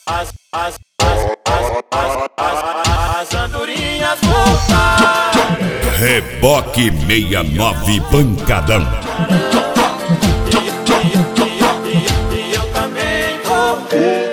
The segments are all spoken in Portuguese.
as andorinhas voltaram. Reboque 69 Pancadão. E eu também voltei.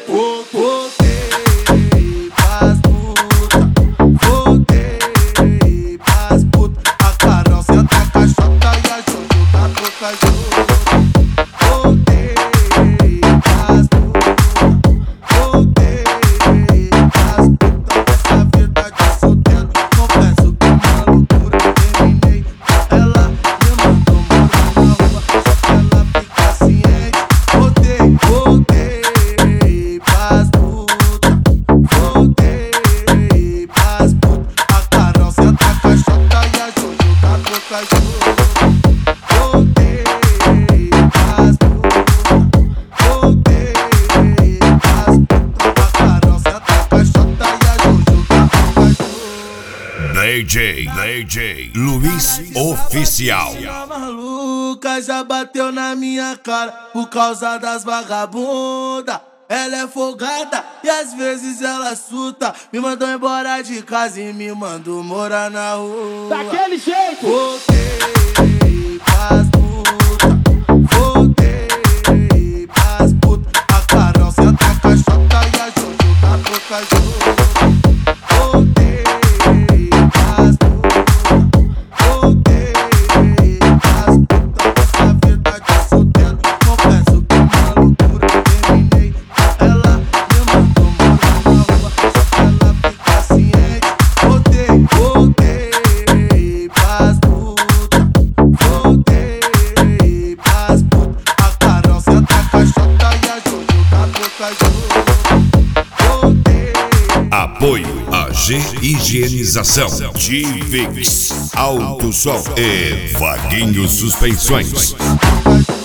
DJ Luiz Oficial. A maluca já bateu na minha cara por causa das vagabundas. Ela é folgada e às vezes ela surta. Me mandou embora de casa e me mandou morar na rua. Daquele jeito! Voltei pras putas, voltei pras putas. A Carol senta a caixota e a Jojo tá pouca junto. Apoio AG Higienização, Tivix, Alto Sol e Vaguinho Suspensões.